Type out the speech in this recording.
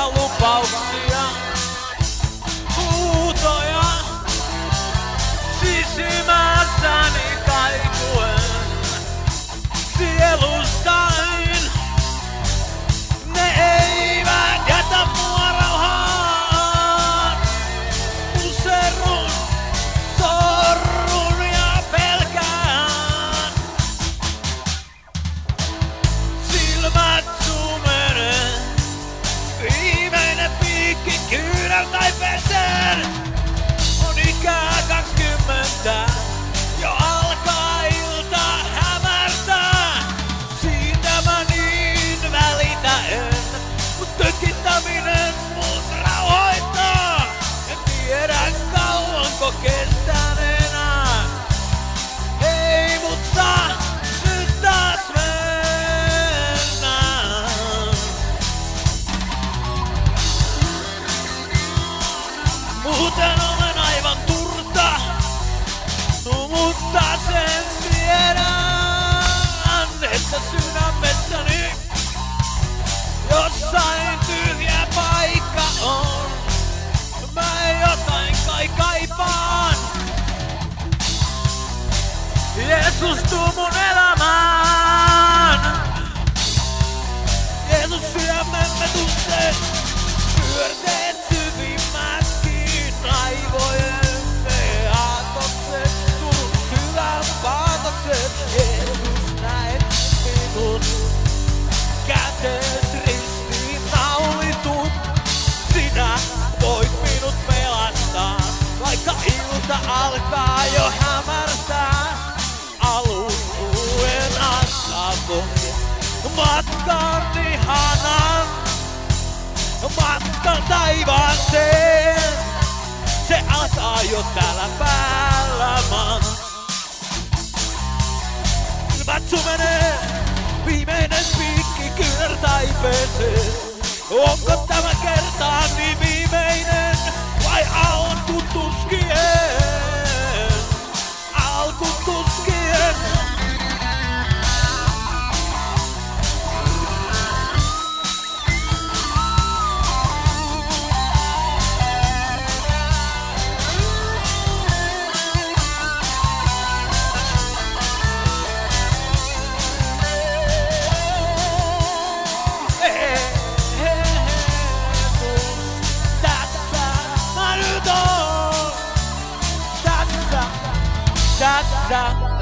ja lupauksia, huutoja sisimmässäni kaikuen sielustaen. Ne eivät jätä mua rauhaan, muserrun, sorrun ja pelkään. Silmät sumenee, viimeinen piikki kyyneltaipeeseen. On ikää 20, jo alkaa ilta hämärtää. Siitä mä niin välitä en, mut tökittäminen mut rauhoittaa. En tiedä kauanko kestän enää. Ei, mutta nyt taas mennään. Muuten olen aivan turta, no, mutta sen tiedän, että sydämessäni jossain tyhjä paikka on. Mä jotain kai kaipaan. Jeesus, tuu mun elämään. Jeesus, sydämemme tuntee pyörteet syvimmätkin aivojemme aatokset, Turun syvän paatokset. Jeesus, näet minut, käteet ristiin naulitut. Sinä voit minut pelastaa, vaikka ilta alkaa jo hämärtää. Alueen antavon matkan ihanan, matkan taivaaseen. Se alkaa jo täällä päällä maan. Silmät sumenee, viimeinen piikki kyyneltaipeeseen. Onko tämä kertaani viimeinen vai alku tuskien? Alku tuskien. That's